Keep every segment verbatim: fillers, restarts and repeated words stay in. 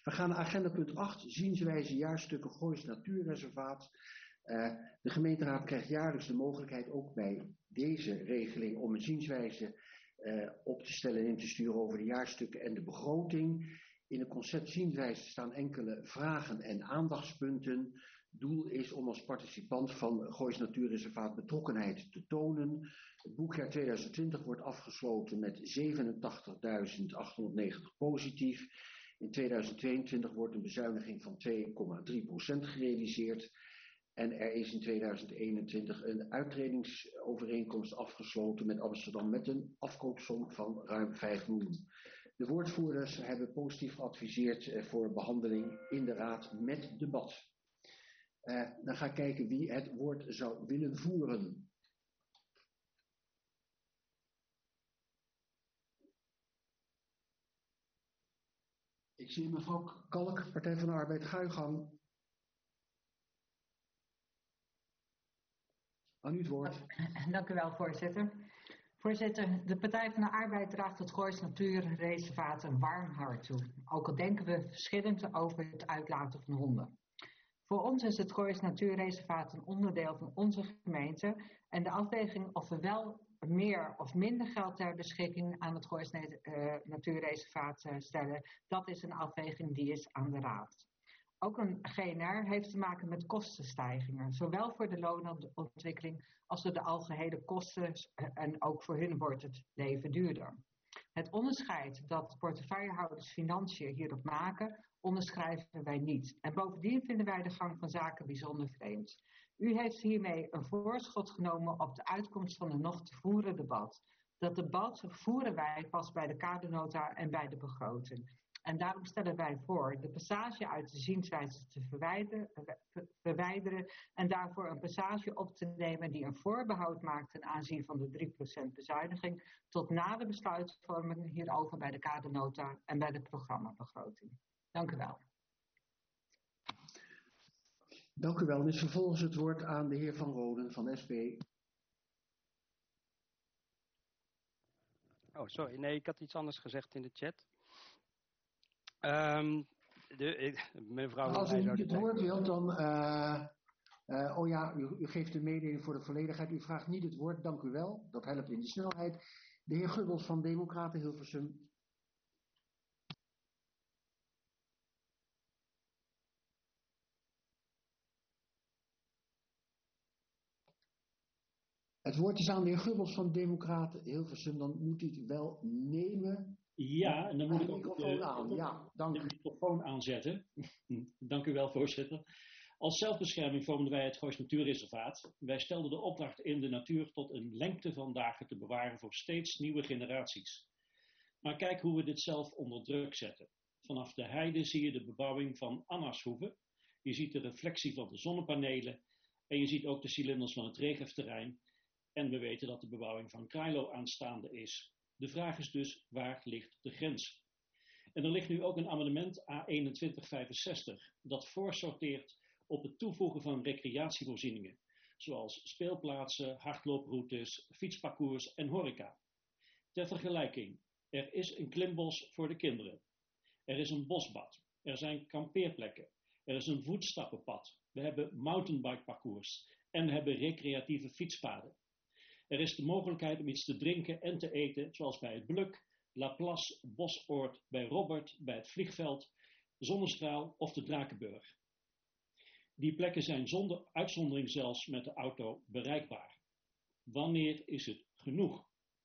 We gaan naar agenda punt acht, zienswijze jaarstukken Goois Natuurreservaat. Uh, de gemeenteraad krijgt jaarlijks de mogelijkheid ook bij deze regeling om een zienswijze uh, op te stellen en in te sturen over de jaarstukken en de begroting. In het concept zienswijze staan enkele vragen en aandachtspunten. Doel is om als participant van Goois Natuurreservaat betrokkenheid te tonen. Het boekjaar tweeduizend twintig wordt afgesloten met zevenentachtigduizend achthonderdnegentig positief. In tweeduizend tweeëntwintig wordt een bezuiniging van twee komma drie procent gerealiseerd. En er is in tweeduizend eenentwintig een uittredingsovereenkomst afgesloten met Amsterdam met een afkoopsom van ruim vijf miljoen. De woordvoerders hebben positief geadviseerd voor behandeling in de raad met debat. Uh, dan ga ik kijken wie het woord zou willen voeren. Ik zie mevrouw Kalk, Partij van de Arbeid, ga uw gang. Aan u het woord. Dank u wel, voorzitter. Voorzitter, de Partij van de Arbeid draagt het Goois Natuurreservaat een warm hart toe. Ook al denken we verschillend over het uitlaten van honden. Voor ons is het Goois Natuurreservaat een onderdeel van onze gemeente. En de afweging of we wel meer of minder geld ter beschikking aan het Goois Natuurreservaat stellen, dat is een afweging die is aan de raad. Ook een G N R heeft te maken met kostenstijgingen, zowel voor de loonontwikkeling als door de algehele kosten en ook voor hun wordt het leven duurder. Het onderscheid dat portefeuillehouders financiën hierop maken, onderschrijven wij niet. En bovendien vinden wij de gang van zaken bijzonder vreemd. U heeft hiermee een voorschot genomen op de uitkomst van een nog te voeren debat. Dat debat voeren wij pas bij de kadernota en bij de begroting. En daarom stellen wij voor de passage uit de zienswijze te verwijderen, verwijderen en daarvoor een passage op te nemen die een voorbehoud maakt ten aanzien van de drie procent bezuiniging tot na de besluitvorming hierover bij de kadernota en bij de programmabegroting. Dank u wel. Dank u wel. Dan is vervolgens het woord aan de heer Van Roden van S P. Oh, sorry. Nee, ik had iets anders gezegd in de chat. Um, de, ik, mevrouw nou, als u niet het woord wilt, dan... Uh, uh, oh ja, u, u geeft de mededeling voor de volledigheid. U vraagt niet het woord, dank u wel. Dat helpt in de snelheid. De heer Gubbels van Democraten Hilversum. Het woord is aan de heer Gubbels van Democraten Hilversum. Dan moet u het wel nemen. Ja, en dan moet ik ook de microfoon, aan. Ja, dank. de microfoon aanzetten. Dank u wel, voorzitter. Als zelfbescherming vormden wij het Goois Natuurreservaat. Wij stelden de opdracht in de natuur tot een lengte van dagen te bewaren voor steeds nieuwe generaties. Maar kijk hoe we dit zelf onder druk zetten. Vanaf de heide zie je de bebouwing van Annashoeve. Je ziet de reflectie van de zonnepanelen. En je ziet ook de cilinders van het regenterrein. En we weten dat de bebouwing van Krailo aanstaande is. De vraag is dus, waar ligt de grens? En er ligt nu ook een amendement A eenentwintig vijfenzestig dat voorsorteert op het toevoegen van recreatievoorzieningen, zoals speelplaatsen, hardlooproutes, fietsparcours en horeca. Ter vergelijking, er is een klimbos voor de kinderen. Er is een bosbad. Er zijn kampeerplekken. Er is een voetstappenpad. We hebben mountainbikeparcours en we hebben recreatieve fietspaden. Er is de mogelijkheid om iets te drinken en te eten, zoals bij het Bluk, La Place, Bosoord, bij Robert, bij het Vliegveld, Zonnestraal of de Drakenburg. Die plekken zijn zonder uitzondering zelfs met de auto bereikbaar. Wanneer is het genoeg?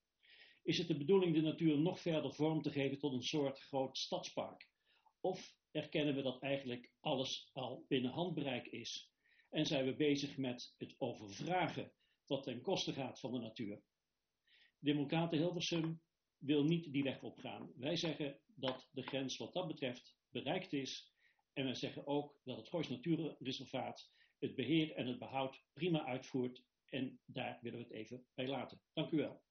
Is het de bedoeling de natuur nog verder vorm te geven tot een soort groot stadspark? Of erkennen we dat eigenlijk alles al binnen handbereik is en zijn we bezig met het overvragen wat ten koste gaat van de natuur? Democraten Hilversum wil niet die weg opgaan. Wij zeggen dat de grens wat dat betreft bereikt is. En wij zeggen ook dat het Goois Natuurreservaat het beheer en het behoud prima uitvoert. En daar willen we het even bij laten. Dank u wel.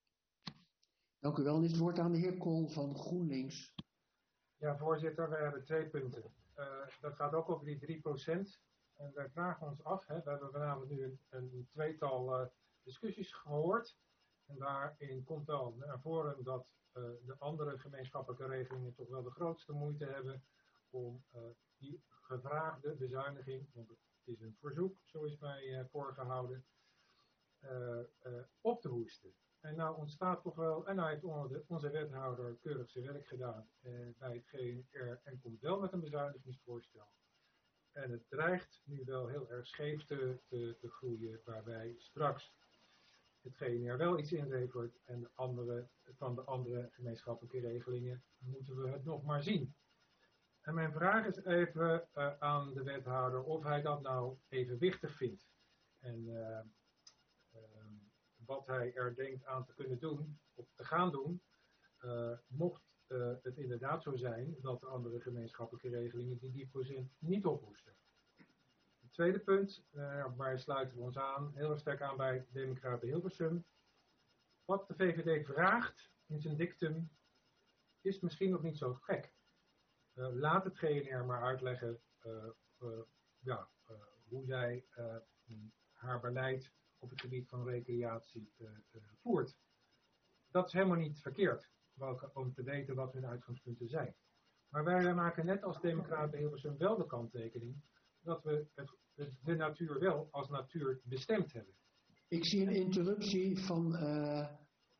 Dank u wel. Dit woord aan de heer Kool van GroenLinks. Ja, voorzitter, we hebben twee punten. Uh, dat gaat ook over die drie procent. En wij vragen ons af, hè, we hebben vanavond nu een, een tweetal uh, discussies gehoord. En daarin komt wel naar voren dat uh, de andere gemeenschappelijke regelingen toch wel de grootste moeite hebben om uh, die gevraagde bezuiniging, want het is een verzoek, zo is mij uh, voorgehouden, uh, uh, op te hoesten. En nou ontstaat toch wel, en nou heeft onze, onze wethouder keurig zijn werk gedaan uh, bij het G N R en komt wel met een bezuinigingsvoorstel. En het dreigt nu wel heel erg scheef te, te, te groeien, waarbij straks het G N R wel iets inlevert en de andere, van de andere gemeenschappelijke regelingen moeten we het nog maar zien. En mijn vraag is even uh, aan de wethouder of hij dat nou evenwichtig vindt. En uh, uh, wat hij er denkt aan te kunnen doen, of te gaan doen, uh, mocht uh, het inderdaad zo zijn dat de andere gemeenschappelijke regelingen die die procent niet ophoesten. Het tweede punt, uh, waar sluiten we ons aan, heel erg sterk aan bij Democraten Hilversum. Wat de V V D vraagt in zijn dictum is misschien nog niet zo gek. Uh, laat het G N R maar uitleggen uh, uh, ja, uh, hoe zij uh, haar beleid op het gebied van recreatie uh, uh, voert. Dat is helemaal niet verkeerd, welke, om te weten wat hun uitgangspunten zijn. Maar wij maken net als Democraten Hilversum wel de kanttekening dat we het, de natuur wel als natuur bestemd hebben. Ik zie een interruptie van uh,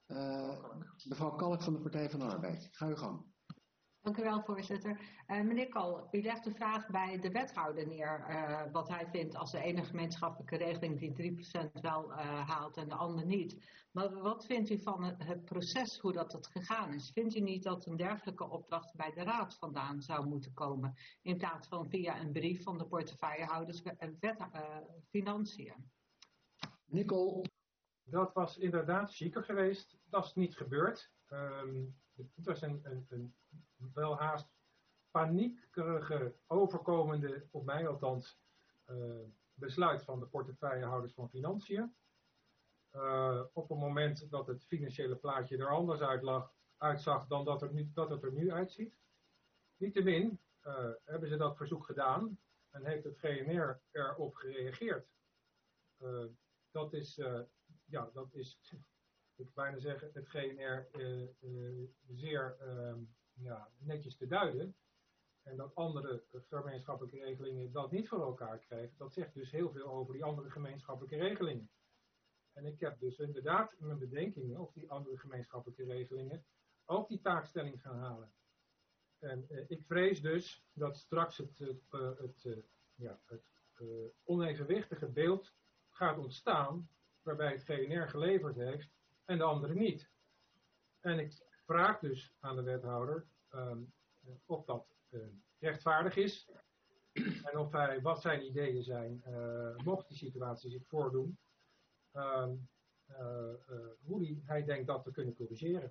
uh, mevrouw Kalk van de Partij van de Arbeid. Ga uw gang. Dank u wel, voorzitter. Uh, meneer Kal, u legt de vraag bij de wethouder neer uh, wat hij vindt als de ene gemeenschappelijke regeling die drie procent wel uh, haalt en de andere niet. Maar wat vindt u van het, het proces, hoe dat het gegaan is? Vindt u niet dat een dergelijke opdracht bij de raad vandaan zou moeten komen, in plaats van via een brief van de portefeuillehouders en wet, uh, financiën? Nicole. Dat was inderdaad chiquer geweest. Dat is niet gebeurd. Um, het was een, een, een wel haast paniekerige, overkomende, op mij althans, uh, besluit van de portefeuillehouders van Financiën. Uh, op het moment dat het financiële plaatje er anders uit lag, uitzag dan dat, er nu, dat het er nu uitziet. Niettemin uh, hebben ze dat verzoek gedaan en heeft het G N R erop gereageerd. Uh, dat is, uh, ja, dat is, ik wil bijna zeggen, het G N R uh, uh, zeer uh, ja, netjes te duiden. En dat andere gemeenschappelijke regelingen dat niet voor elkaar krijgen, dat zegt dus heel veel over die andere gemeenschappelijke regelingen. En ik heb dus inderdaad mijn bedenkingen of die andere gemeenschappelijke regelingen ook die taakstelling gaan halen. En uh, ik vrees dus dat straks het, uh, het, uh, ja, het uh, onevenwichtige beeld gaat ontstaan waarbij het G N R geleverd heeft en de andere niet. En ik vraag dus aan de wethouder um, of dat uh, rechtvaardig is en of hij, wat zijn ideeën zijn, uh, mocht die situatie zich voordoen, um, uh, uh, hoe die, hij denkt dat te kunnen corrigeren.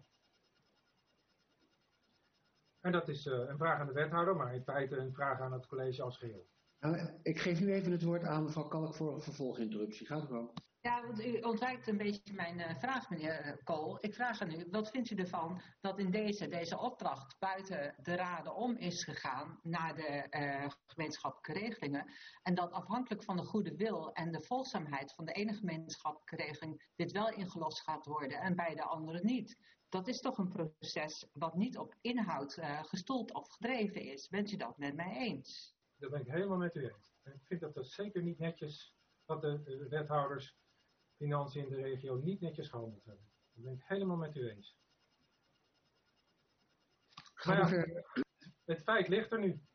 En dat is uh, een vraag aan de wethouder, maar in feite een vraag aan het college als geheel. Nou, ik geef nu even het woord aan mevrouw Kalk voor een vervolginterruptie. Gaat u wel. Ja, want u ontwijkt een beetje mijn uh, vraag, meneer Kool. Ik vraag aan u, wat vindt u ervan dat in deze, deze opdracht buiten de raden om is gegaan naar de uh, gemeenschappelijke regelingen en dat afhankelijk van de goede wil en de volgzaamheid van de ene gemeenschappelijke regeling dit wel ingelost gaat worden en bij de andere niet? Dat is toch een proces wat niet op inhoud uh, gestoeld of gedreven is. Bent u dat met mij eens? Dat ben ik helemaal met u eens. En ik vind dat dat zeker niet netjes, dat de, de wethouders financiën in de regio niet netjes gehandeld hebben. Dat ben ik helemaal met u eens. Ga ja, verder. Het feit ligt er nu.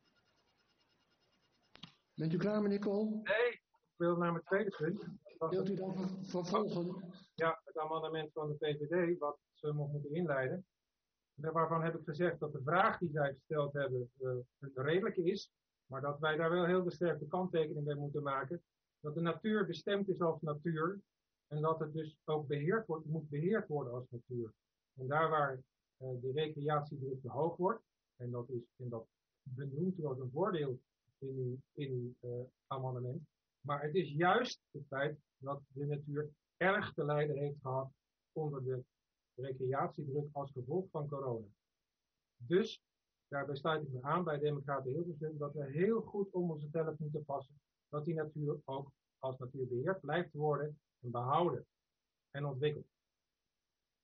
Bent u klaar, meneer Kool? Nee, ik wil naar mijn tweede punt. Wilt u dan ver vervolgen? Ja, het amendement van de V V D, wat ze nog moeten inleiden. Waarvan heb ik gezegd dat de vraag die zij gesteld hebben uh, een redelijke is. Maar dat wij daar wel heel sterke kanttekening bij moeten maken. Dat de natuur bestemd is als natuur. En dat het dus ook beheerd wordt, moet beheerd worden als natuur. En daar waar uh, de recreatiedruk te hoog wordt. En dat is en dat benoemd wordt een voordeel in uw, in uw uh, amendement. Maar het is juist het feit dat de natuur erg te lijden heeft gehad onder de recreatiedruk als gevolg van corona. Dus daarbij sluit ik me aan bij Democraten Hilversum dat we heel goed om onze tellen moeten passen dat die natuur ook als natuur beheerd blijft worden en behouden en ontwikkeld.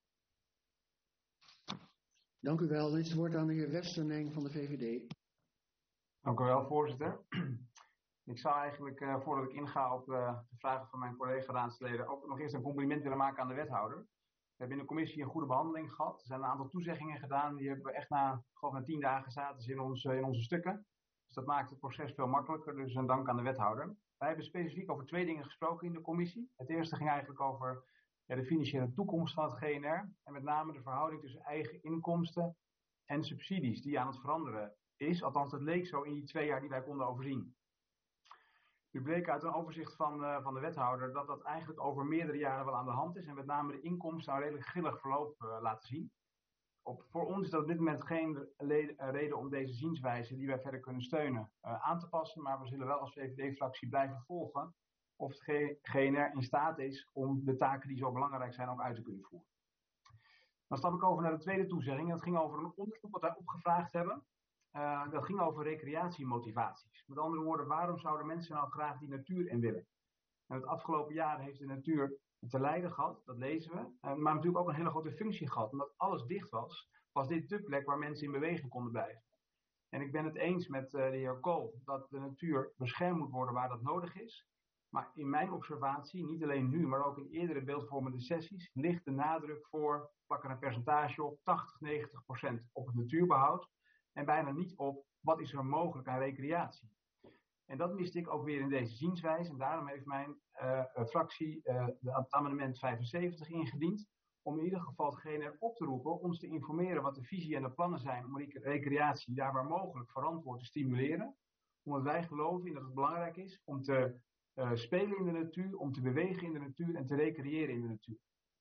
Dank u wel. Dit is het woord aan de heer Westerneng van de V V D. Dank u wel, voorzitter. Ik zou eigenlijk, uh, voordat ik inga op uh, de vragen van mijn collega-raadsleden, ook nog eerst een compliment willen maken aan de wethouder. We hebben in de commissie een goede behandeling gehad. Er zijn een aantal toezeggingen gedaan. Die hebben we echt na, gewoon na tien dagen zaten ze in, ons, uh, in onze stukken. Dus dat maakt het proces veel makkelijker. Dus een dank aan de wethouder. Wij hebben specifiek over twee dingen gesproken in de commissie. Het eerste ging eigenlijk over ja, de financiële toekomst van het G N R. En met name de verhouding tussen eigen inkomsten en subsidies die aan het veranderen is. Althans, dat leek zo in die twee jaar die wij konden overzien. Nu bleek uit een overzicht van, uh, van de wethouder dat dat eigenlijk over meerdere jaren wel aan de hand is. En met name de inkomsten een redelijk grillig verloop uh, laten zien. Op, voor ons is dat op dit moment geen le- reden om deze zienswijze die wij verder kunnen steunen uh, aan te passen. Maar we zullen wel als V V D-fractie blijven volgen of het G N R in staat is om de taken die zo belangrijk zijn ook uit te kunnen voeren. Dan stap ik over naar de tweede toezegging. Dat ging over een onderzoek wat wij opgevraagd hebben. Uh, dat ging over recreatiemotivaties. Met andere woorden, waarom zouden mensen nou graag die natuur in willen? En het afgelopen jaar heeft de natuur te lijden gehad, dat lezen we. Uh, maar natuurlijk ook een hele grote functie gehad. Omdat alles dicht was, was dit de plek waar mensen in beweging konden blijven. En ik ben het eens met uh, de heer Kool dat de natuur beschermd moet worden waar dat nodig is. Maar in mijn observatie, niet alleen nu, maar ook in eerdere beeldvormende sessies, ligt de nadruk voor, pak er een percentage op, tachtig, negentig procent op het natuurbehoud. En bijna niet op wat is er mogelijk aan recreatie. En dat miste ik ook weer in deze zienswijze. En daarom heeft mijn uh, fractie uh, het amendement vijfenzeventig ingediend. Om in ieder geval het G N R op te roepen ons te informeren wat de visie en de plannen zijn om recreatie daar waar mogelijk verantwoord te stimuleren. Omdat wij geloven in dat het belangrijk is om te uh, spelen in de natuur, om te bewegen in de natuur en te recreëren in de natuur.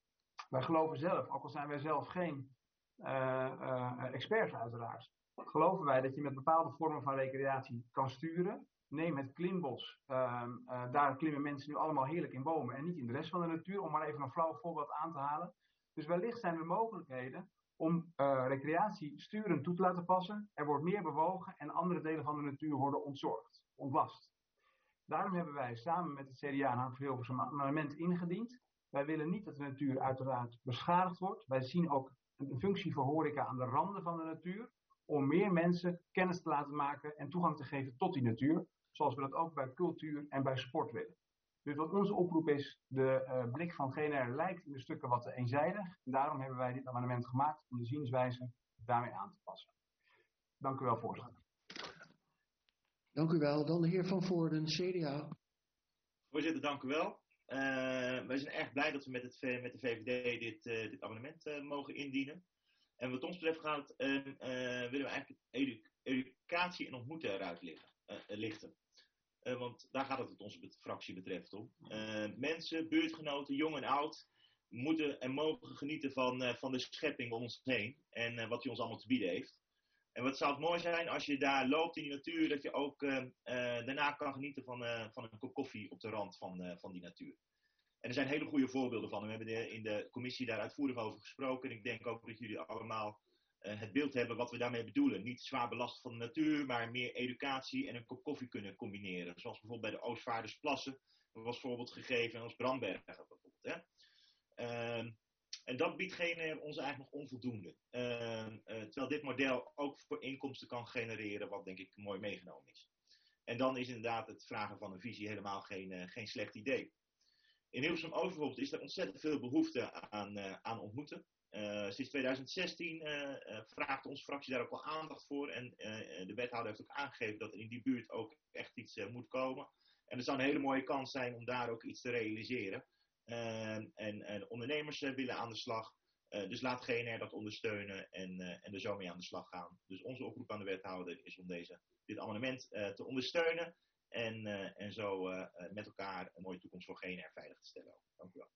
Wij geloven zelf, ook al zijn wij zelf geen uh, uh, experts uiteraard, geloven wij dat je met bepaalde vormen van recreatie kan sturen. Neem het klimbos, uh, uh, daar klimmen mensen nu allemaal heerlijk in bomen en niet in de rest van de natuur, om maar even een flauw voorbeeld aan te halen. Dus wellicht zijn er mogelijkheden om uh, recreatie sturend toe te laten passen. Er wordt meer bewogen en andere delen van de natuur worden ontzorgd, ontlast. Daarom hebben wij samen met het C D A en Hartog Hilversum een amendement ingediend. Wij willen niet dat de natuur uiteraard beschadigd wordt. Wij zien ook een functie voor horeca aan de randen van de natuur, om meer mensen kennis te laten maken en toegang te geven tot die natuur, zoals we dat ook bij cultuur en bij sport willen. Dus wat onze oproep is, de uh, blik van G N R lijkt in de stukken wat te eenzijdig. En daarom hebben wij dit amendement gemaakt om de zienswijze daarmee aan te passen. Dank u wel, voorzitter. Dank u wel. Dan de heer Van Voorden, C D A. Voorzitter, dank u wel. Uh, wij zijn erg blij dat we met, het, met de V V D dit, uh, dit amendement uh, mogen indienen. En wat ons betreft gaat, uh, uh, willen we eigenlijk edu- educatie en ontmoeten eruit liggen, uh, lichten. Uh, want daar gaat het wat onze fractie betreft om. Uh, mensen, buurtgenoten, jong en oud, moeten en mogen genieten van, uh, van de schepping om ons heen. En uh, wat hij ons allemaal te bieden heeft. En wat zou het mooi zijn als je daar loopt in die natuur, dat je ook uh, uh, daarna kan genieten van, uh, van een kop koffie op de rand van, uh, van die natuur. En er zijn hele goede voorbeelden van. We hebben de, in de commissie daar uitvoerig over gesproken. En ik denk ook dat jullie allemaal uh, het beeld hebben wat we daarmee bedoelen. Niet zwaar belast van de natuur, maar meer educatie en een kop koffie kunnen combineren. Zoals bijvoorbeeld bij de Oostvaardersplassen. Dat was voorbeeld gegeven en als Brambergen bijvoorbeeld. Hè? Uh, en dat biedt G N R ons eigenlijk nog onvoldoende. Uh, uh, terwijl dit model ook voor inkomsten kan genereren, wat denk ik mooi meegenomen is. En dan is inderdaad het vragen van een visie helemaal geen, uh, geen slecht idee. In Hilversum Oost bijvoorbeeld is er ontzettend veel behoefte aan, uh, aan ontmoeten. Uh, sinds tweeduizend zestien uh, uh, vraagt onze fractie daar ook wel aandacht voor. En uh, de wethouder heeft ook aangegeven dat er in die buurt ook echt iets uh, moet komen. En het zou een hele mooie kans zijn om daar ook iets te realiseren. Uh, en, en ondernemers uh, willen aan de slag. Uh, dus laat G N R dat ondersteunen en, uh, en er zo mee aan de slag gaan. Dus onze oproep aan de wethouder is om deze, dit amendement uh, te ondersteunen. En, uh, en zo uh, met elkaar een mooie toekomst voor G N R veilig te stellen. Dank u wel.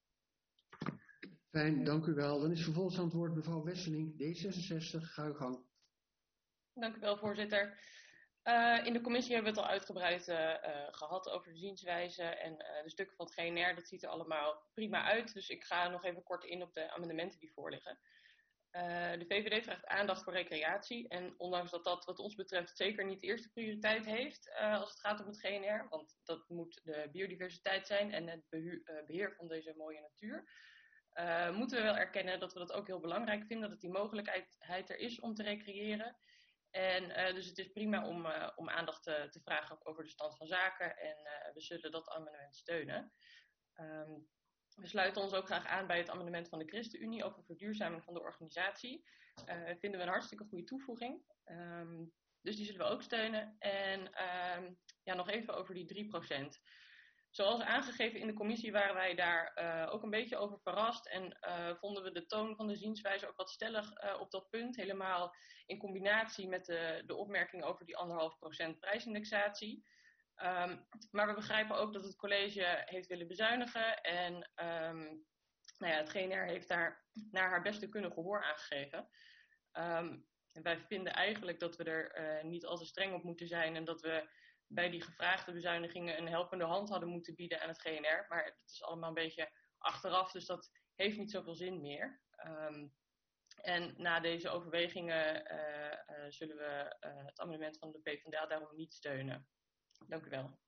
Fijn, dank u wel. Dan is vervolgsantwoord mevrouw Wesseling, D zesenzestig. Ga uw gang. Dank u wel, voorzitter. Uh, in de commissie hebben we het al uitgebreid uh, uh, gehad over de zienswijze en uh, de stukken van het G N R. Dat ziet er allemaal prima uit. Dus ik ga nog even kort in op de amendementen die voorliggen. Uh, de V V D vraagt aandacht voor recreatie. En ondanks dat dat wat ons betreft zeker niet de eerste prioriteit heeft uh, als het gaat om het G N R. Want dat moet de biodiversiteit zijn en het behu- uh, beheer van deze mooie natuur. Uh, moeten we wel erkennen dat we dat ook heel belangrijk vinden. Dat die mogelijkheid er is om te recreëren. En uh, dus het is prima om, uh, om aandacht te, te vragen over de stand van zaken en uh, we zullen dat amendement steunen. Um, we sluiten ons ook graag aan bij het amendement van de ChristenUnie over verduurzaming van de organisatie. Uh, vinden we een hartstikke goede toevoeging. Um, dus die zullen we ook steunen. En um, ja, nog even over die drie procent. Zoals aangegeven in de commissie waren wij daar uh, ook een beetje over verrast en uh, vonden we de toon van de zienswijze ook wat stellig uh, op dat punt. Helemaal in combinatie met de, de opmerking over die anderhalf procent prijsindexatie. Um, maar we begrijpen ook dat het college heeft willen bezuinigen en um, nou ja, het G N R heeft daar naar haar beste kunnen gehoor aangegeven. Um, en wij vinden eigenlijk dat we er uh, niet al te streng op moeten zijn en dat we bij die gevraagde bezuinigingen een helpende hand hadden moeten bieden aan het G N R. Maar het is allemaal een beetje achteraf, dus dat heeft niet zoveel zin meer. Um, en na deze overwegingen uh, uh, zullen we uh, het amendement van de PvdA daarom niet steunen. Dank u wel.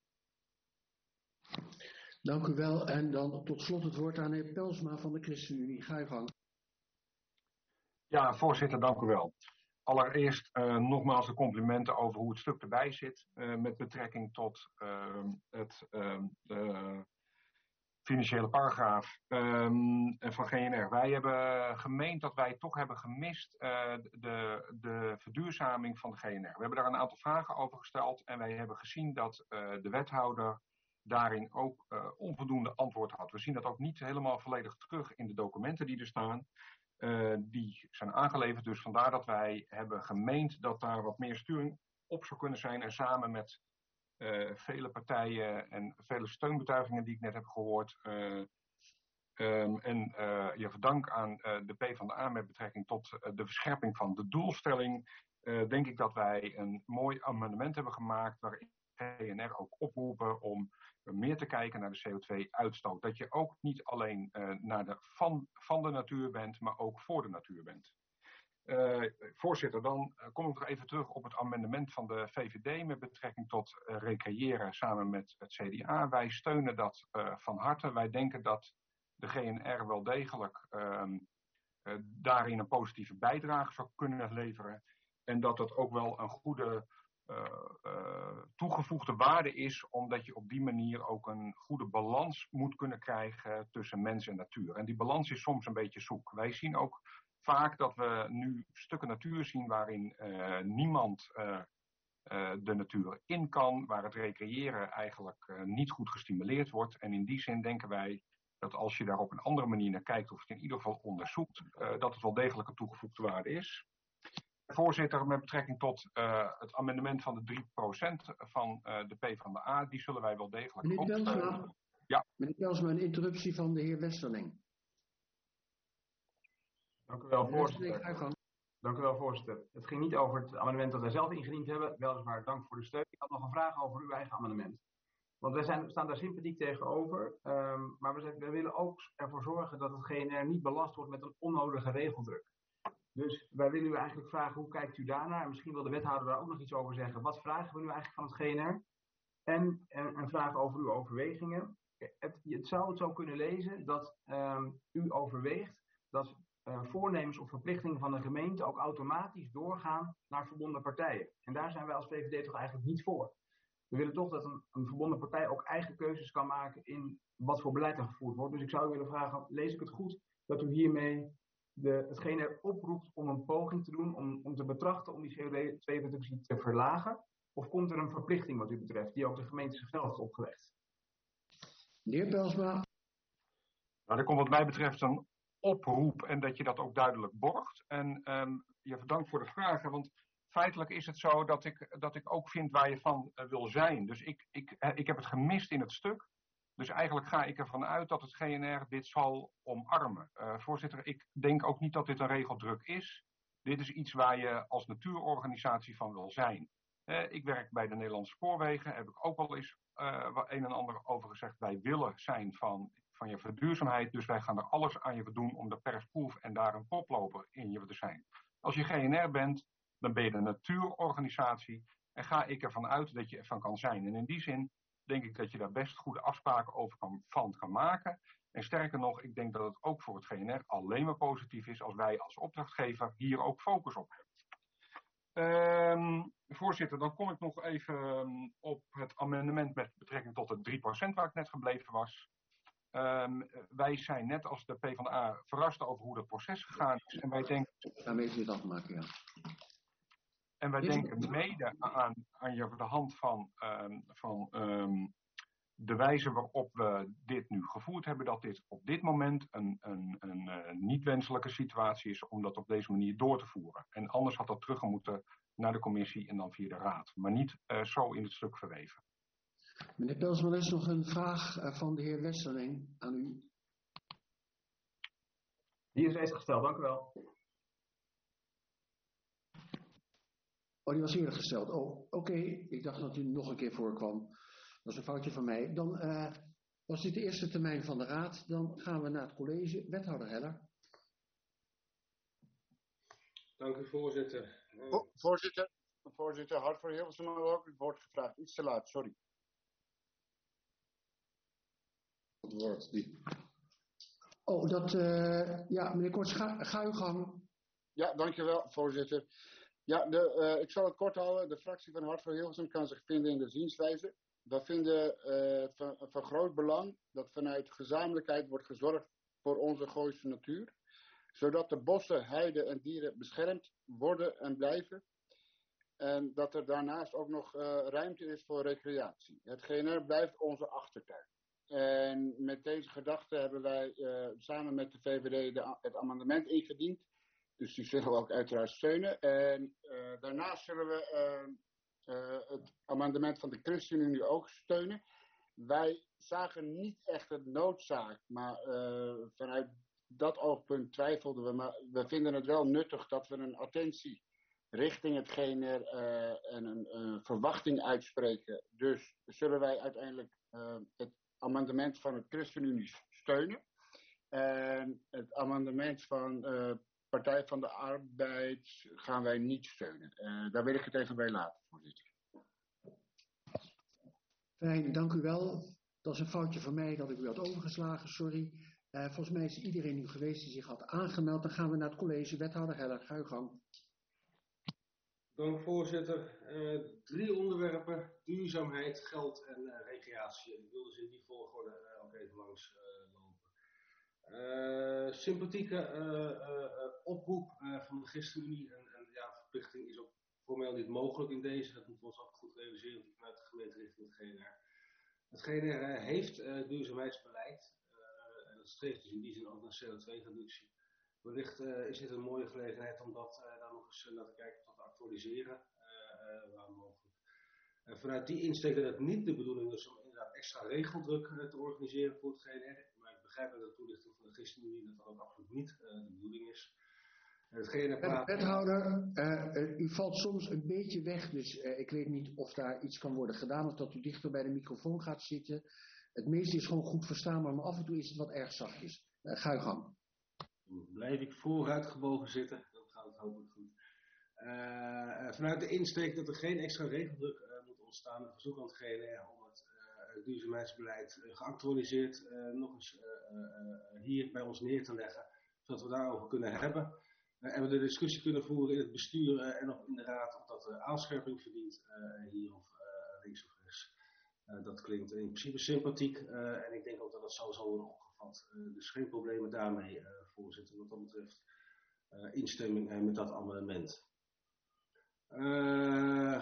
Dank u wel. En dan tot slot het woord aan de heer Pelsma van de ChristenUnie. Ga je gang. Ja, voorzitter, dank u wel. Allereerst uh, nogmaals de complimenten over hoe het stuk erbij zit uh, met betrekking tot uh, het uh, de financiële paragraaf um, van G N R. Wij hebben gemeend dat wij toch hebben gemist uh, de, de verduurzaming van de G N R. We hebben daar een aantal vragen over gesteld en wij hebben gezien dat uh, de wethouder daarin ook uh, onvoldoende antwoord had. We zien dat ook niet helemaal volledig terug in de documenten die er staan. Uh, die zijn aangeleverd, dus vandaar dat wij hebben gemeend dat daar wat meer sturing op zou kunnen zijn en samen met uh, vele partijen en vele steunbetuigingen die ik net heb gehoord uh, um, en uh, je verdank aan uh, de PvdA met betrekking tot uh, de verscherping van de doelstelling, uh, denk ik dat wij een mooi amendement hebben gemaakt waarin G N R ook oproepen om meer te kijken naar de C O twee uitstoot. Dat je ook niet alleen uh, naar de van, van de natuur bent, maar ook voor de natuur bent. Uh, voorzitter, dan uh, kom ik nog even terug op het amendement van de V V D met betrekking tot uh, recreëren samen met het C D A. Wij steunen dat uh, van harte. Wij denken dat de G N R wel degelijk uh, uh, daarin een positieve bijdrage zou kunnen leveren. En dat dat ook wel een goede Uh, uh, toegevoegde waarde is, omdat je op die manier ook een goede balans moet kunnen krijgen tussen mens en natuur. En die balans is soms een beetje zoek. Wij zien ook vaak dat we nu stukken natuur zien waarin uh, niemand uh, uh, de natuur in kan, waar het recreëren eigenlijk uh, niet goed gestimuleerd wordt. En in die zin denken wij dat als je daar op een andere manier naar kijkt, of het in ieder geval onderzoekt, uh, dat het wel degelijk een toegevoegde waarde is. Voorzitter, met betrekking tot uh, het amendement van de drie procent van uh, de PvdA, die zullen wij wel degelijk Meneer opsteunen. Ja. Meneer Pelsma, een interruptie van de heer Westerling. Dank u wel, voorzitter. Dank u wel, voorzitter. Het ging niet over het amendement dat wij zelf ingediend hebben, weliswaar dank voor de steun. Ik had nog een vraag over uw eigen amendement. Want wij zijn, staan daar sympathiek tegenover, um, maar we, zijn, we willen ook ervoor zorgen dat het G N R niet belast wordt met een onnodige regeldruk. Dus wij willen u eigenlijk vragen, hoe kijkt u daarnaar? En misschien wil de wethouder daar ook nog iets over zeggen. Wat vragen we nu eigenlijk van het G N R? En een, een vraag over uw overwegingen. Het, het zou het zo kunnen lezen dat um, u overweegt dat uh, voornemens of verplichtingen van de gemeente ook automatisch doorgaan naar verbonden partijen. En daar zijn wij als V V D toch eigenlijk niet voor. We willen toch dat een, een verbonden partij ook eigen keuzes kan maken in wat voor beleid er gevoerd wordt. Dus ik zou u willen vragen, lees ik het goed dat u hiermee de, het G N R oproept om een poging te doen, om, om te betrachten om die C O twee reductie te verlagen? Of komt er een verplichting wat u betreft, die ook de gemeente zichzelf heeft opgelegd? De heer Pelsma. Nou, er komt wat mij betreft een oproep en dat je dat ook duidelijk borgt. En um, je bedankt voor de vragen, want feitelijk is het zo dat ik, dat ik ook vind waar je van uh, wil zijn. Dus ik, ik, uh, ik heb het gemist in het stuk. Dus eigenlijk ga ik ervan uit dat het G N R dit zal omarmen. Uh, voorzitter, ik denk ook niet dat dit een regeldruk is. Dit is iets waar je als natuurorganisatie van wil zijn. Uh, ik werk bij de Nederlandse Spoorwegen, heb ik ook wel eens uh, wat een en ander over gezegd. Wij willen zijn van, van je verduurzaamheid, dus wij gaan er alles aan je doen om de persproef en daar een koploper in je te zijn. Als je G N R bent, dan ben je een natuurorganisatie en ga ik ervan uit dat je ervan kan zijn. En in die zin denk ik dat je daar best goede afspraken over kan, van kan maken. En sterker nog, ik denk dat het ook voor het G N R alleen maar positief is als wij als opdrachtgever hier ook focus op hebben. Um, voorzitter, dan kom ik nog even um, op het amendement met betrekking tot het drie procent waar ik net gebleven was. Um, wij zijn net als de PvdA verrast over hoe dat proces gegaan is. En wij denken... Daarmee is dit afmaken, ja. En wij denken mede aan, aan je, de hand van, um, van um, de wijze waarop we dit nu gevoerd hebben, dat dit op dit moment een, een, een, een niet wenselijke situatie is om dat op deze manier door te voeren. En anders had dat terug moeten naar de commissie en dan via de raad. Maar niet uh, zo in het stuk verweven. Meneer Pelsman, er is nog een vraag uh, van de heer Westerling aan u. Die is reeds gesteld, dank u wel. Oh, die was eerder gesteld. Oh, oké. Okay. Ik dacht dat u nog een keer voorkwam. Dat is een foutje van mij. Dan uh, was dit de eerste termijn van de raad. Dan gaan we naar het college. Wethouder Heller. Dank u, voorzitter. Uh... Oh, voorzitter, voorzitter, Hart voor Hilversum had ook het woord gevraagd. Iets te laat, sorry. Het woord, die. Oh, dat, uh, ja, meneer Korts, ga, ga uw gang. Ja, dankjewel, voorzitter. Ja, de, uh, ik zal het kort houden. De fractie van Hart voor Hilversum kan zich vinden in de zienswijze. We vinden uh, van, van groot belang dat vanuit gezamenlijkheid wordt gezorgd voor onze Gooise natuur. Zodat de bossen, heiden en dieren beschermd worden en blijven. En dat er daarnaast ook nog uh, ruimte is voor recreatie. Het G N R blijft onze achtertuin. En met deze gedachte hebben wij uh, samen met de V V D de, het amendement ingediend. Dus die zullen we ook uiteraard steunen. En uh, daarnaast zullen we uh, uh, het amendement van de ChristenUnie ook steunen. Wij zagen niet echt een noodzaak, maar uh, vanuit dat oogpunt twijfelden we. Maar we vinden het wel nuttig dat we een attentie richting het G N R uh, en een uh, verwachting uitspreken. Dus zullen wij uiteindelijk uh, het amendement van het ChristenUnie steunen. En het amendement van uh, Partij van de Arbeid gaan wij niet steunen. Uh, daar wil ik het even bij laten, voorzitter. Fijn, dank u wel. Dat is een foutje van mij dat ik u had overgeslagen, sorry. Uh, volgens mij is iedereen nu geweest die zich had aangemeld. Dan gaan we naar het college. Wethouder Heller, ga uw gang. Dank voorzitter. Uh, drie onderwerpen, duurzaamheid, geld en uh, recreatie. Ik wil dus in die volgorde uh, ook even langs uh, lopen. Uh, sympathieke uh, uh, oproep uh, van de ChristenUnie en, en ja, verplichting is ook formeel niet mogelijk in deze. Dat moeten we ons ook goed realiseren vanuit de gemeente richting het G N R. Het G N R uh, heeft uh, duurzaamheidsbeleid uh, en dat streeft dus in die zin ook naar C O twee reductie. Wellicht uh, is dit een mooie gelegenheid om dat uh, daar nog eens uh, naar te kijken, tot te actualiseren, uh, uh, waar mogelijk. Uh, vanuit die insteek dat het niet de bedoeling is om inderdaad extra regeldruk uh, te organiseren voor het G N R. Maar ik begrijp uit de toelichting van de ChristenUnie dat dat ook absoluut niet uh, de bedoeling is. Uh, het G N R praat... Wethouder, uh, uh, u valt soms een beetje weg, dus uh, ik weet niet of daar iets kan worden gedaan of dat u dichter bij de microfoon gaat zitten. Het meeste is gewoon goed verstaanbaar, maar af en toe is het wat erg zachtjes. Uh, ga uw gang. Blijf ik vooruitgebogen zitten, dan gaat het hopelijk goed. Uh, vanuit de insteek dat er geen extra regeldruk uh, moet ontstaan, verzoek aan het G N R om het uh, duurzaamheidsbeleid uh, geactualiseerd uh, nog eens uh, uh, hier bij ons neer te leggen, zodat we daarover kunnen hebben. Uh, en we de discussie kunnen voeren in het bestuur uh, en nog in de raad of dat uh, aanscherping verdient, uh, hier of uh, links of rechts. Uh, dat klinkt in principe sympathiek uh, en ik denk ook dat dat zo zal worden opgevat. Uh, dus geen problemen daarmee, uh, voorzitter, wat dat betreft uh, instemming uh, met dat amendement. Uh,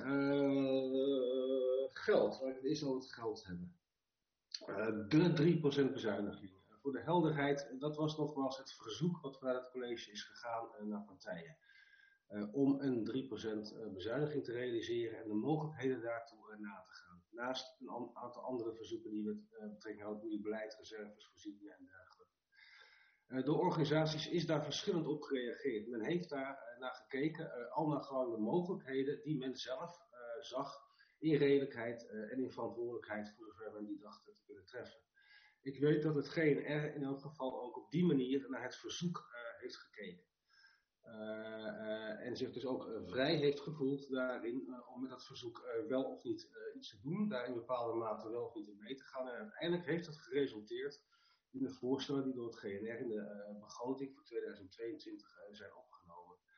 uh, geld, laat ik het eerst over het geld hebben. Uh, de drie procent bezuiniging. Uh, voor de helderheid, dat was nogmaals het verzoek wat vanuit het college is gegaan uh, naar partijen. Uh, om een drie procent uh, bezuiniging te realiseren en de mogelijkheden daartoe uh, na te gaan. Naast een an- aantal andere verzoeken die met uh, betrekking houden op nieuw beleid, reserves, voorzieningen en dergelijke. Uh, door organisaties is daar verschillend op gereageerd. Men heeft daar uh, naar gekeken, uh, al naar gewoon de mogelijkheden die men zelf uh, zag in redelijkheid uh, en in verantwoordelijkheid voor zover men die dachten te kunnen treffen. Ik weet dat het G N R in elk geval ook op die manier naar het verzoek uh, heeft gekeken. Uh, uh, en zich dus ook uh, vrij heeft gevoeld daarin uh, om met dat verzoek uh, wel of niet uh, iets te doen, daar in bepaalde mate wel of niet in mee te gaan. En uiteindelijk heeft dat geresulteerd in de voorstellen die door het G N R in de uh, begroting voor tweeduizend tweeëntwintig uh, zijn opgenomen.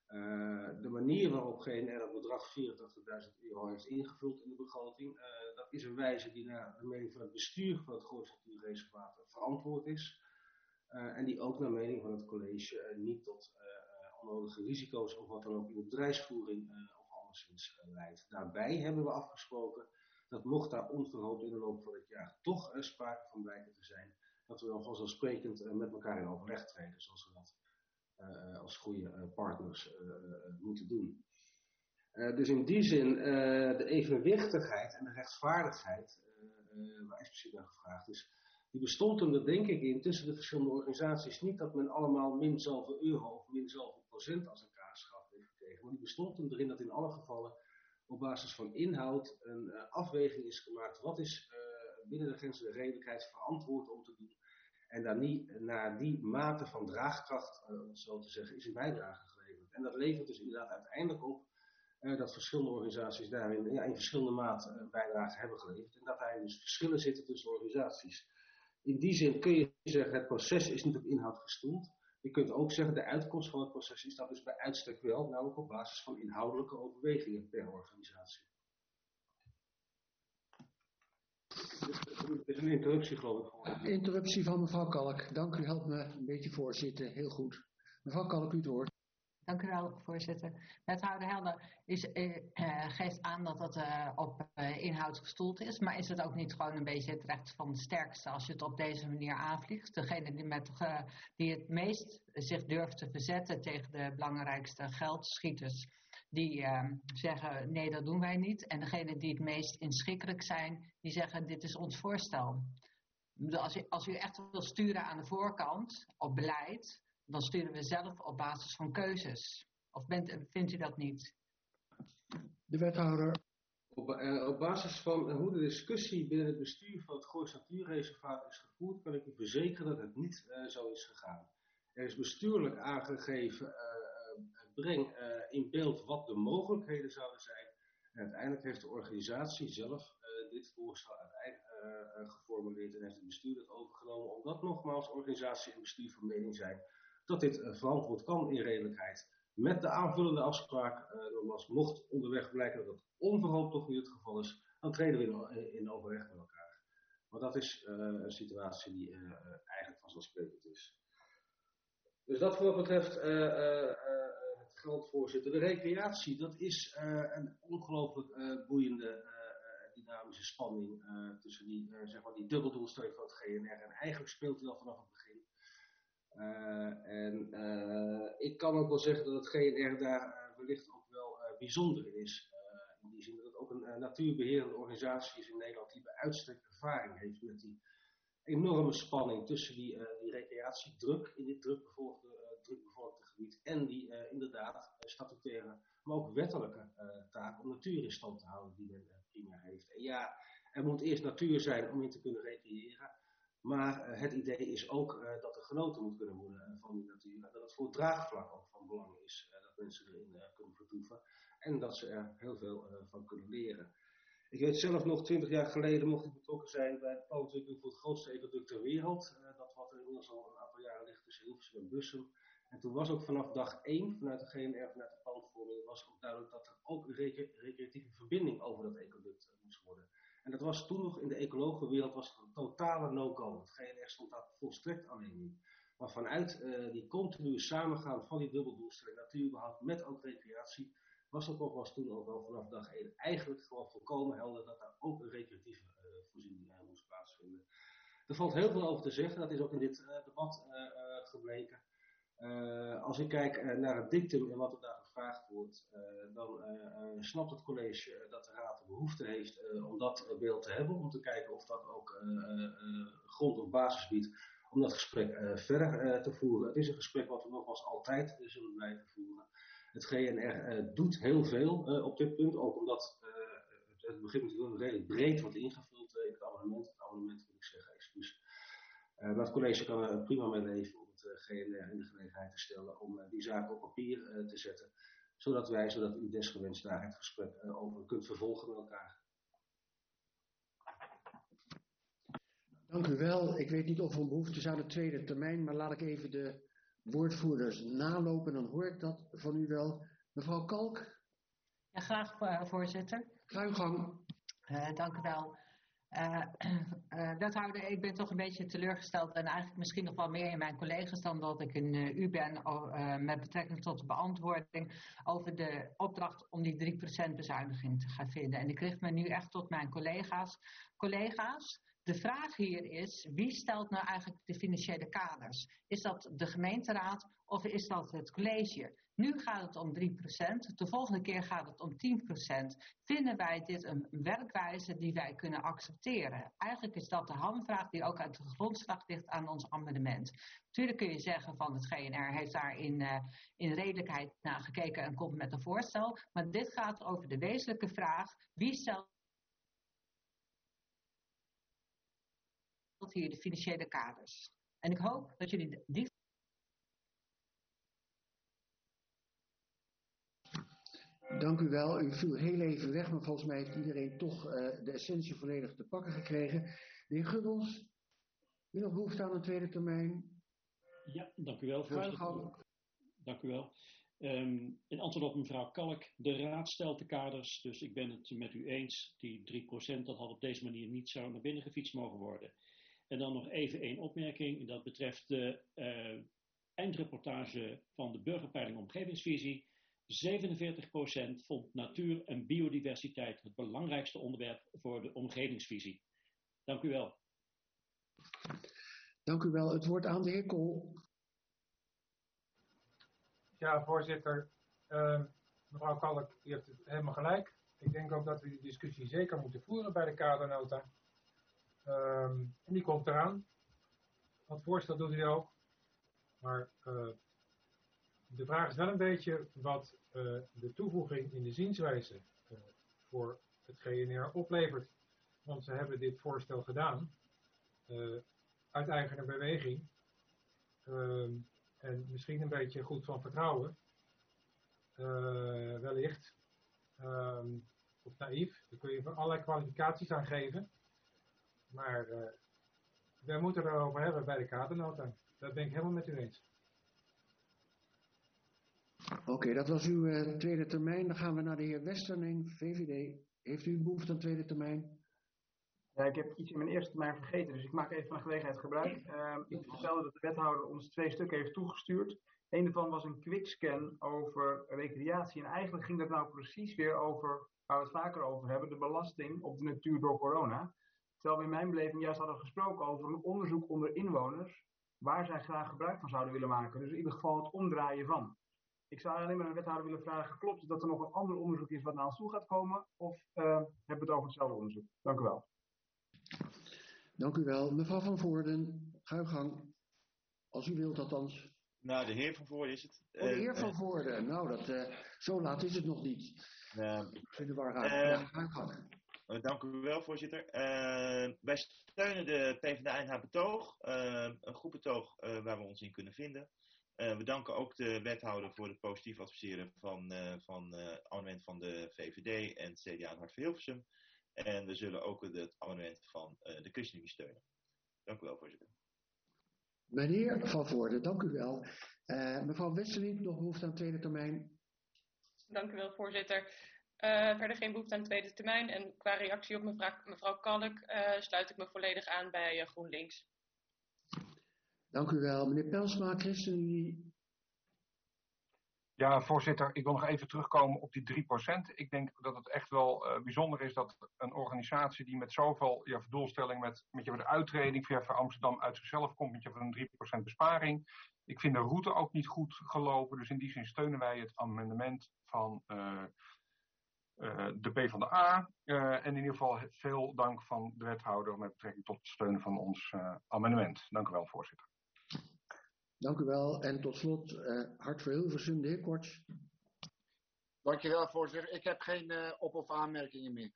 Uh, de manier waarop G N R het bedrag vierentachtigduizend euro heeft ingevuld in de begroting, uh, dat is een wijze die naar de mening van het bestuur van het Goois Natuurreservaat verantwoord is. Uh, en die ook naar mening van het college uh, niet tot uh, onnodige risico's of wat dan ook in de bedrijfsvoering uh, of anderszins uh, leidt. Daarbij hebben we afgesproken dat mocht daar onverhoopt in de loop van het jaar toch uh, sprake van blijken te zijn, dat we dan vanzelfsprekend uh, met elkaar in overleg treden, zoals we dat uh, als goede uh, partners uh, uh, moeten doen. Uh, dus in die zin, uh, de evenwichtigheid en de rechtvaardigheid, uh, uh, waar expliciet naar gevraagd is, die bestond hem er denk ik in tussen de verschillende organisaties. Niet dat men allemaal min zoveel euro of min zoveel procent als een kaasschap heeft gekregen, maar die bestond hem erin dat in alle gevallen op basis van inhoud een uh, afweging is gemaakt. Wat is uh, binnen de grenzen de redelijkheid verantwoord om te doen? En daar niet naar die mate van draagkracht, uh, om het zo te zeggen, is een bijdrage geleverd. En dat levert dus inderdaad uiteindelijk op uh, dat verschillende organisaties daarin ja, in verschillende mate uh, bijdrage hebben geleverd. En dat daar dus verschillen zitten tussen organisaties. In die zin kun je zeggen, het proces is niet op inhoud gestoeld. Je kunt ook zeggen, de uitkomst van het proces is dat dus bij uitstek wel, namelijk op basis van inhoudelijke overwegingen per organisatie. Het is een interruptie, geloof ik. Interruptie van mevrouw Kalk. Dank u, helpt me een beetje voorzitten. Heel goed. Mevrouw Kalk, u het woord. Dank u wel, voorzitter. Wethouder Helder is, uh, uh, geeft aan dat dat uh, op uh, inhoud gestoeld is, maar is het ook niet gewoon een beetje het recht van de sterkste als je het op deze manier aanvliegt? Degene die, met, uh, die het meest zich durft te verzetten tegen de belangrijkste geldschieters, die uh, zeggen nee, dat doen wij niet. En degene die het meest inschikkelijk zijn, die zeggen dit is ons voorstel. Als u, als u echt wil sturen aan de voorkant op beleid, dan sturen we zelf op basis van keuzes. Of bent, vindt u dat niet? De wethouder. Op, uh, op basis van uh, hoe de discussie binnen het bestuur van het Goois Natuurreservaat is gevoerd, kan ik u verzekeren dat het niet uh, zo is gegaan. Er is bestuurlijk aangegeven, uh, uh, breng uh, in beeld wat de mogelijkheden zouden zijn. En uiteindelijk heeft de organisatie zelf uh, dit voorstel uiteindelijk uh, uh, geformuleerd en heeft het bestuur dat overgenomen, omdat nogmaals organisatie en bestuur van mening zijn dat dit uh, verantwoord kan in redelijkheid. Met de aanvullende afspraak, uh, nogmaals, mocht onderweg blijken dat het onverhoopt toch niet het geval is, dan treden we in, in overleg met elkaar. Maar dat is uh, een situatie die uh, eigenlijk vanzelfsprekend is. Dus dat voor wat betreft uh, uh, uh, het geld, voorzitter. De recreatie, dat is uh, een ongelooflijk uh, boeiende, uh, dynamische spanning uh, tussen die, uh, zeg maar die dubbeldoelstelling van het G N R. En eigenlijk speelt hij al vanaf het begin. Uh, en uh, ik kan ook wel zeggen dat het G N R daar uh, wellicht ook wel uh, bijzonder in is. Uh, in die zin dat het ook een uh, natuurbeherende organisatie is in Nederland die bij uitstek ervaring heeft met die enorme spanning tussen die, uh, die recreatiedruk in dit drukbevolkte, uh, drukbevolkte gebied en die uh, inderdaad uh, statutaire, maar ook wettelijke uh, taak om natuur in stand te houden die men uh, primair heeft. En ja, er moet eerst natuur zijn om in te kunnen recreëren. Maar uh, het idee is ook uh, dat er genoten moet kunnen worden uh, van die natuur. En dat het voor het draagvlak ook van belang is uh, dat mensen erin uh, kunnen vertoeven. En dat ze er heel veel uh, van kunnen leren. Ik weet zelf nog, twintig jaar geleden mocht ik betrokken zijn bij de planontwikkeling voor het grootste ecoduct ter wereld. Uh, dat wat er inmiddels al een aantal jaren ligt tussen Hilversum en Bussum. En toen was ook vanaf dag één, vanuit de G N R, vanuit de planvorming, was ook duidelijk dat er ook een recre recreatieve verbinding over dat ecoduct uh, moest worden. En dat was toen nog in de ecologenwereld was het een totale no-go. Het G N R stond daar volstrekt alleen in. Maar vanuit uh, die continue samengaan van die dubbeldoelstelling natuurbehoud met ook recreatie, was het nog was toen ook al vanaf dag één eigenlijk gewoon volkomen helder dat daar ook een recreatieve uh, voorziening uh, moest plaatsvinden. Er valt heel veel over te zeggen, dat is ook in dit uh, debat uh, uh, gebleken. Uh, als ik kijk uh, naar het dictum en wat er daar gevraagd wordt, uh, dan uh, uh, snapt het college uh, dat de raad de behoefte heeft uh, om dat uh, beeld te hebben, om te kijken of dat ook uh, uh, grond of basis biedt om dat gesprek uh, verder uh, te voeren. Het is een gesprek wat we nogmaals altijd uh, zullen blijven voeren. Het G N R uh, doet heel veel uh, op dit punt, ook omdat uh, het, het begint natuurlijk redelijk breed wordt ingevuld uh, in het amendement. Het amendement moet ik zeggen, excuus. Uh, maar het college kan er prima mee leven om het uh, G N R in de gelegenheid te stellen om uh, die zaken op papier uh, te zetten. Zodat wij, zodat u desgewenst daar het gesprek uh, over kunt vervolgen met elkaar. Dank u wel. Ik weet niet of er een behoefte is aan de tweede termijn, maar laat ik even de woordvoerders nalopen, dan hoor ik dat van u wel. Mevrouw Kalk? Ja, graag, uh, voorzitter. Ga uw gang. Uh, dank u wel. Uh, uh, wethouder, ik ben toch een beetje teleurgesteld en eigenlijk misschien nog wel meer in mijn collega's dan dat ik in uh, u ben uh, met betrekking tot de beantwoording over de opdracht om die drie procent bezuiniging te gaan vinden. En ik richt me nu echt tot mijn collega's. Collega's, de vraag hier is, wie stelt nou eigenlijk de financiële kaders? Is dat de gemeenteraad of is dat het college? Nu gaat het om drie procent, de volgende keer gaat het om tien procent. Vinden wij dit een werkwijze die wij kunnen accepteren? Eigenlijk is dat de hamvraag die ook uit de grondslag ligt aan ons amendement. Natuurlijk kun je zeggen van het G N R heeft daar in, uh, in redelijkheid naar gekeken en komt met een voorstel. Maar dit gaat over de wezenlijke vraag, wie stelt hier de financiële kaders? En ik hoop dat jullie die... Dank u wel. U viel heel even weg, maar volgens mij heeft iedereen toch uh, de essentie volledig te pakken gekregen. De heer Gubbels, u nog behoefte aan een tweede termijn? Ja, dank u wel, voorzitter. Dank u wel. Um, in antwoord op mevrouw Kalk, de raad stelt de kaders, dus ik ben het met u eens. Die drie procent, dat had op deze manier niet zo naar binnen gefietst mogen worden. En dan nog even één opmerking, dat betreft de uh, eindreportage van de burgerpeiling omgevingsvisie. zevenenveertig procent vond natuur en biodiversiteit het belangrijkste onderwerp voor de omgevingsvisie. Dank u wel. Dank u wel. Het woord aan de heer Kool. Ja, voorzitter. Uh, mevrouw Kalk, u hebt het helemaal gelijk. Ik denk ook dat we die discussie zeker moeten voeren bij de kadernota. Um, en die komt eraan. Dat voorstel doet u ook. Maar uh, de vraag is wel een beetje wat uh, de toevoeging in de zienswijze uh, voor het G N R oplevert. Want ze hebben dit voorstel gedaan uh, uit eigen beweging. Uh, en misschien een beetje goed van vertrouwen. Uh, wellicht. Uh, of naïef. Daar kun je van allerlei kwalificaties aan geven. Maar uh, wij moeten het erover hebben bij de kadernota. Dat ben ik helemaal met u eens. Oké, okay, dat was uw uh, tweede termijn. Dan gaan we naar de heer Westerning, V V D. Heeft u behoefte aan tweede termijn? Ja, ik heb iets in mijn eerste termijn vergeten, dus ik maak even van de gelegenheid gebruik. Uh, ik vertelde dat de wethouder ons twee stukken heeft toegestuurd. Een daarvan was een quickscan over recreatie. En eigenlijk ging dat nou precies weer over, waar we het vaker over hebben, de belasting op de natuur door corona. Terwijl we in mijn beleving juist hadden gesproken over een onderzoek onder inwoners, waar zij graag gebruik van zouden willen maken. Dus in ieder geval het omdraaien van. Ik zou alleen maar aan de wethouder willen vragen, klopt het dat er nog een ander onderzoek is wat naar ons toe gaat komen? Of uh, hebben we het over hetzelfde onderzoek? Dank u wel. Dank u wel. Mevrouw Van Voorden, ga uw gang. Als u wilt althans. Nou, de heer Van Voorden is het. Oh, de heer Van Voorden. Nou, dat, uh, zo laat is het nog niet. Uh, ik de waar uh, ja, ga uw gang. Uh, dank u wel, voorzitter. Uh, wij steunen de PvdA en haar betoog. Uh, een goed betoog uh, waar we ons in kunnen vinden. Uh, we danken ook de wethouder voor het positief adviseren van, uh, van uh, het amendement van de V V D en het C D A en Hart voor Hilversum. En we zullen ook het amendement van uh, de ChristenUnie steunen. Dank u wel, voorzitter. Meneer Van Voorden, dank u wel. Uh, mevrouw Westerling, nog behoefte aan tweede termijn? Dank u wel, voorzitter. Uh, verder geen behoefte aan tweede termijn. En qua reactie op mevrouw, mevrouw Kalk uh, sluit ik me volledig aan bij uh, GroenLinks. Dank u wel. Meneer Pelsma, ChristenUnie. Ja, voorzitter, ik wil nog even terugkomen op die drie procent. Ik denk dat het echt wel uh, bijzonder is dat een organisatie die met zoveel ja, doelstelling, met, met je de uitreding via Amsterdam uit zichzelf komt met je van een drie procent besparing. Ik vind de route ook niet goed gelopen, dus in die zin steunen wij het amendement van uh, uh, de PvdA. Uh, en in ieder geval veel dank van de wethouder met betrekking tot het steunen van ons uh, amendement. Dank u wel, voorzitter. Dank u wel. En tot slot, uh, Hart voor Hilversum, de heer Korts. Dankjewel, voorzitter. Ik heb geen uh, op- of aanmerkingen meer.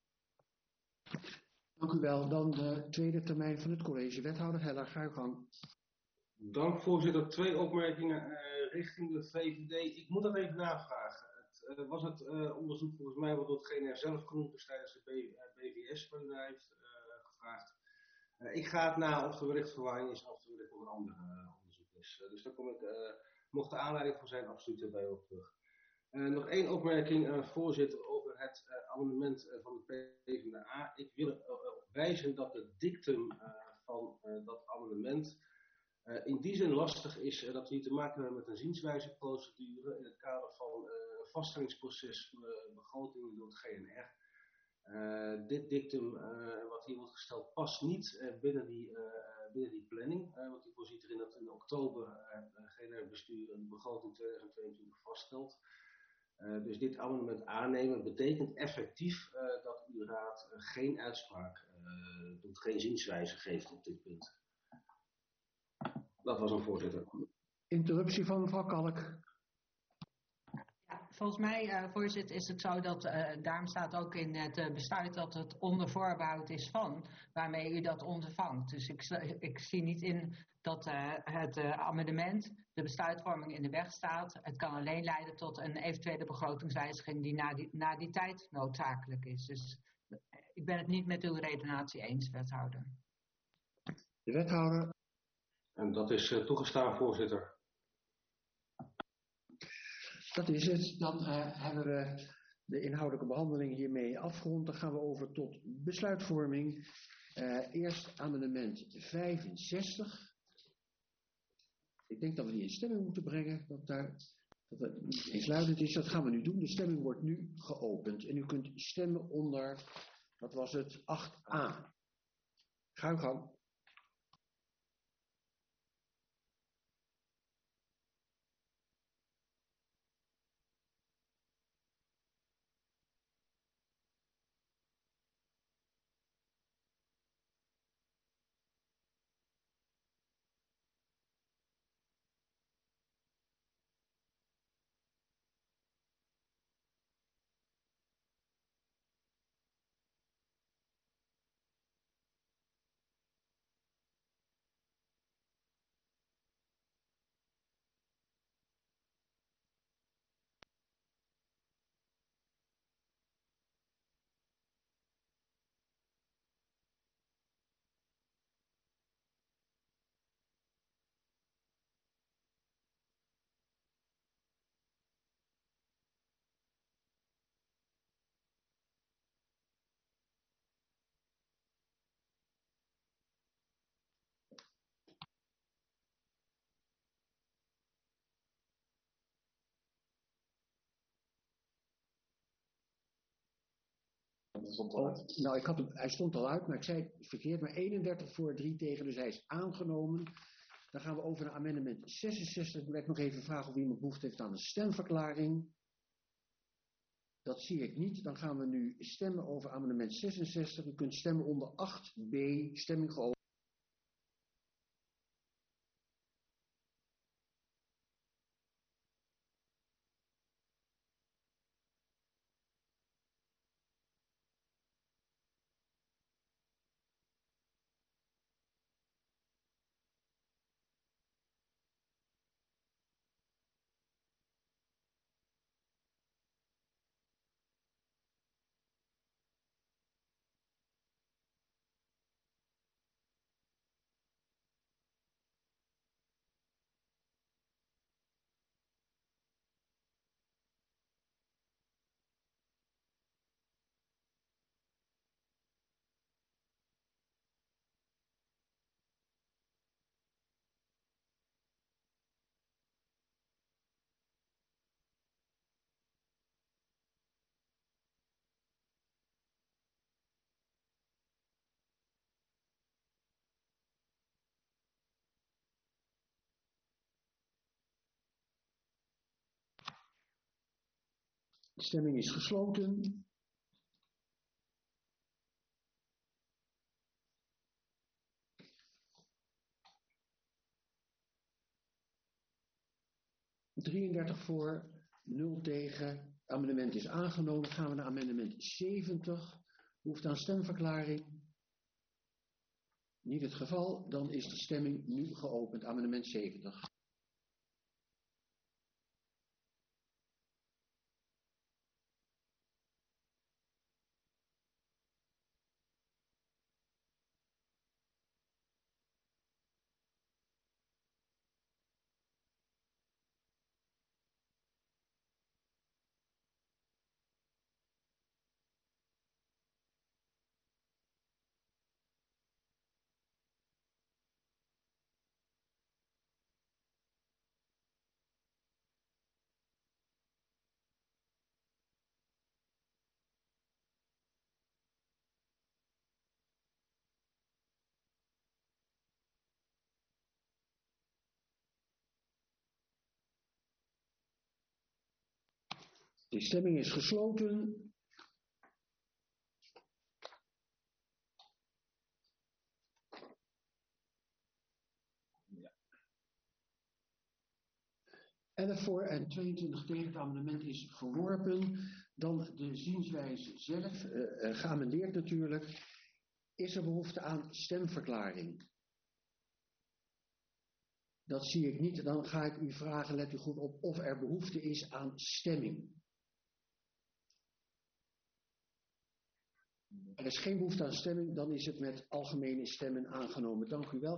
Dank u wel. Dan de tweede termijn van het college. Wethouder Heller, ga uw gang. Dank, voorzitter. Twee opmerkingen uh, richting de V V D. Ik moet dat even navragen. Het, uh, was het uh, onderzoek volgens mij wat door het G N R zelf genoemd is tijdens de B V S wat u daar heeft uh, gevraagd. Uh, ik ga het na of er wellicht verwarring is of er wellicht nog een ander uh, onderzoek is. Uh, dus daar kom ik, uh, mocht de aanleiding voor zijn, absoluut erbij op terug. Uh, nog één opmerking, uh, voorzitter, over het uh, amendement uh, van de PvdA. Ik wil erop uh, wijzen dat het dictum uh, van uh, dat amendement uh, in die zin lastig is uh, dat we hier te maken hebben met een zienswijzeprocedure in het kader van uh, een vaststellingsproces uh, begroting door het G N R. Uh, dit dictum uh, wat hier wordt gesteld past niet uh, binnen, die, uh, binnen die planning, uh, want die voorziet erin dat in oktober uh, het G N R-bestuur een begroting tweeduizend tweeëntwintig vaststelt. Uh, dus dit amendement aannemen betekent effectief uh, dat uw raad uh, geen uitspraak uh, doet, geen zienswijze geeft op dit punt. Dat was een voorzitter. Interruptie van mevrouw Kalk. Volgens mij, uh, voorzitter, is het zo dat, uh, daarom staat ook in het uh, besluit dat het onder voorbehoud is van, waarmee u dat ondervangt. Dus ik, ik zie niet in dat uh, het uh, amendement, de besluitvorming in de weg staat. Het kan alleen leiden tot een eventuele begrotingswijziging die na die, na die tijd noodzakelijk is. Dus uh, ik ben het niet met uw redenatie eens, wethouder. De wethouder. En dat is uh, toegestaan, voorzitter. Dat is het. Dan uh, hebben we de inhoudelijke behandeling hiermee afgerond. Dan gaan we over tot besluitvorming. Uh, eerst amendement vijfenzestig. Ik denk dat we die in stemming moeten brengen. Dat, daar, dat het niet eensluidend is. Dat gaan we nu doen. De stemming wordt nu geopend. En u kunt stemmen onder, wat was het, acht a. Ga uw gang. Oh, nou, ik had hem, hij stond al uit, maar ik zei verkeerd, maar eenendertig voor, drie tegen, dus hij is aangenomen. Dan gaan we over naar amendement zesenzestig. Ik wil nog even vragen of iemand behoefte heeft aan een stemverklaring. Dat zie ik niet. Dan gaan we nu stemmen over amendement zesenzestig. U kunt stemmen onder acht b, stemming geopend. De stemming is gesloten. drieëndertig voor, nul tegen. Amendement is aangenomen. Dan gaan we naar amendement zeventig. Behoefte aan stemverklaring. Niet het geval. Dan is de stemming nu geopend. Amendement zeventig. De stemming is gesloten. elf voor en tweeëntwintig tegen het amendement is verworpen. Dan de zienswijze zelf, uh, geamendeerd natuurlijk. Is er behoefte aan stemverklaring? Dat zie ik niet. Dan ga ik u vragen, let u goed op, of er behoefte is aan stemming. Er is geen behoefte aan stemming, dan is het met algemene stemmen aangenomen. Dank u wel.